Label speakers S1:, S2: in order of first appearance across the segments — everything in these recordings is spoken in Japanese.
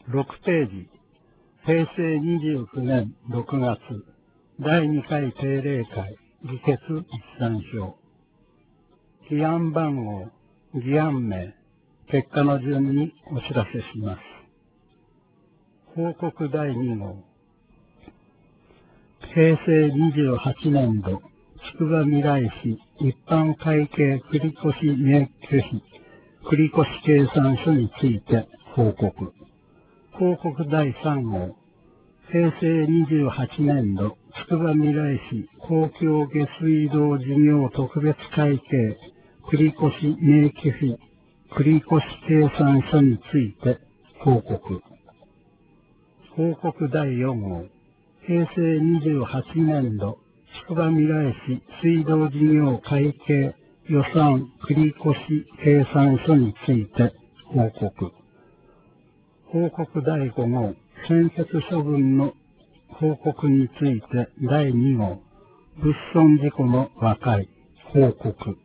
S1: 6ページ、平成29年6月、第2回定例会、議決一覧表。議案番号、議案名、結果の順にお知らせします。報告第2号。平成28年度、つくばみらい市一般会計繰越免許費繰越計算書について報告。報告第3号。平成28年度、つくばみらい市公共下水道事業特別会計繰越免許費繰越計算書について報告。報告第4号。平成28年度、つくばみらい市水道事業会計予算繰越計算書について報告。報告第5号。専決処分の報告について第2号。物損事故の和解報告。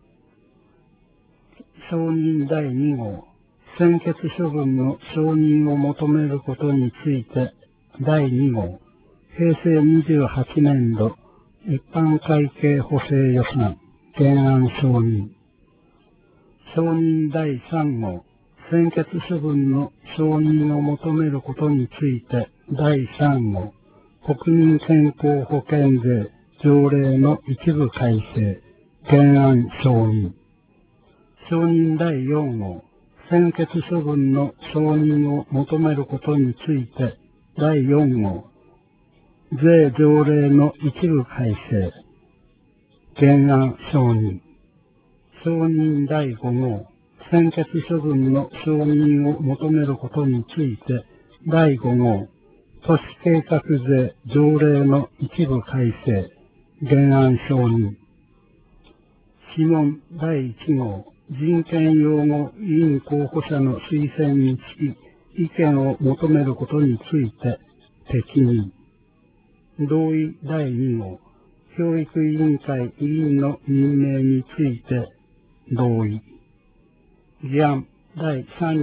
S1: 承認第2号。専決処分の承認を求めることについて第2号。平成28年度一般会計補正予算原案承認。承認第3号。専決処分の承認を求めることについて第3号。国民健康保険税条例の一部改正原案承認。承認第4号。専決処分の承認を求めることについて第4号。税条例の一部改正原案承認。承認第5号。専決処分の承認を求めることについて第5号。都市計画税条例の一部改正原案承認。諮問第1号。人権擁護委員候補者の推薦につき意見を求めることについて適任。同意第2号。教育委員会委員の任命について同意。議案第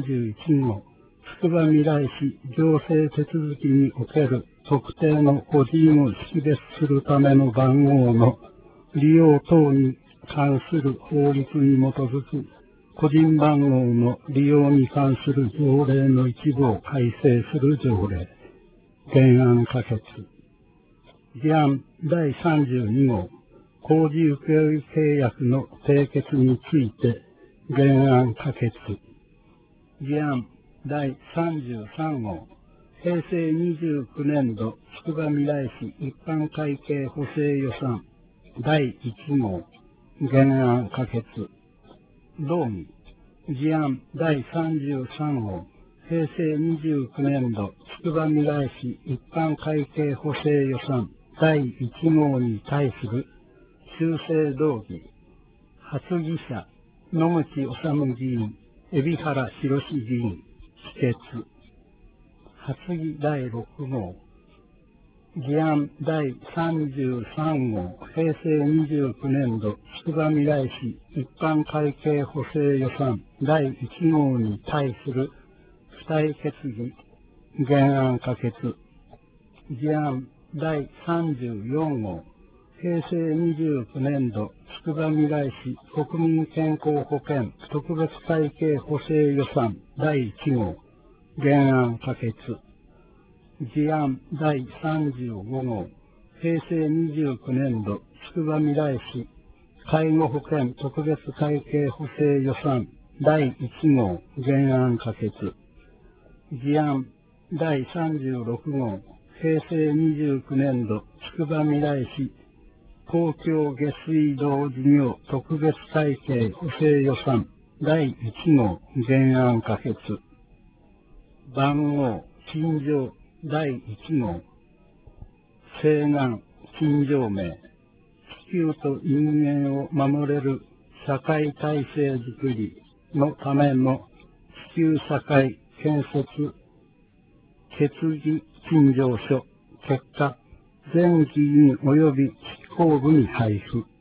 S1: 31号。つくばみらい市行政手続きにおける特定の個人を識別するための番号の利用等に関する法律に基づく個人番号の利用に関する条例の一部を改正する条例原案可決。議案第32号。工事請負契約の締結について原案可決。議案第33号。平成29年度つくばみらい市一般会計補正予算第1号原案可決。動議。議案第33号。平成29年度つくばみらい市一般会計補正予算第1号に対する修正動議。発議者野口治議員、海老原博議員、否決。発議第6号。議案第33号。平成29年度つくばみらい市一般会計補正予算第1号に対する付帯決議原案可決。議案第34号。平成29年度つくばみらい市国民健康保険特別会計補正予算第1号原案可決。議案第35号。平成29年度つくばみらい市介護保険特別会計補正予算第1号原案可決。議案第36号。平成29年度つくばみらい市公共下水道事業特別会計補正予算第1号原案可決。番号陳情第1号。請願陳情名。地球と人間を守れる社会体制づくりのための地球社会建設決議陳情書結果全議員及び執行部に配布。